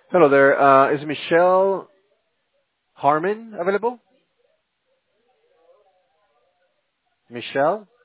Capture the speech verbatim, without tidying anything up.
Hello there. Uh, is Michelle Harmon available? Michelle?